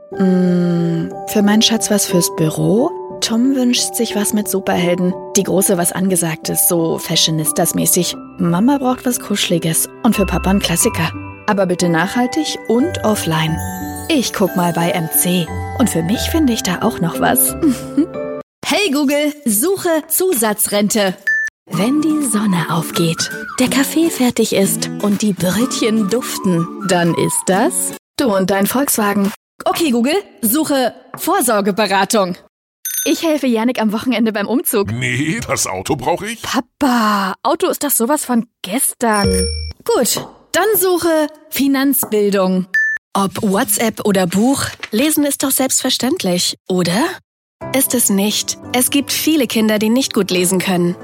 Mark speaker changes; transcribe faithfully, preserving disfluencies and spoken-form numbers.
Speaker 1: Mm, für meinen Schatz was fürs Büro. Tom wünscht sich was mit Superhelden. Die Große was Angesagtes, so Fashionistas-mäßig. Mama braucht was Kuscheliges. Und für Papa ein Klassiker. Aber bitte nachhaltig und offline. Ich guck mal bei M C. Und für mich finde ich da auch noch was.
Speaker 2: Hey Google, suche Zusatzrente.
Speaker 1: Wenn die Sonne aufgeht, der Kaffee fertig ist und die Brötchen duften, dann ist das du und dein Volkswagen.
Speaker 2: Okay Google, suche Vorsorgeberatung.
Speaker 1: Ich helfe Jannik am Wochenende beim Umzug.
Speaker 3: Nee, das Auto brauche ich.
Speaker 1: Papa, Auto ist doch sowas von gestern.
Speaker 2: Gut, dann suche Finanzbildung.
Speaker 1: Ob WhatsApp oder Buch, lesen ist doch selbstverständlich, oder? Ist es nicht. Es gibt viele Kinder, die nicht gut lesen können.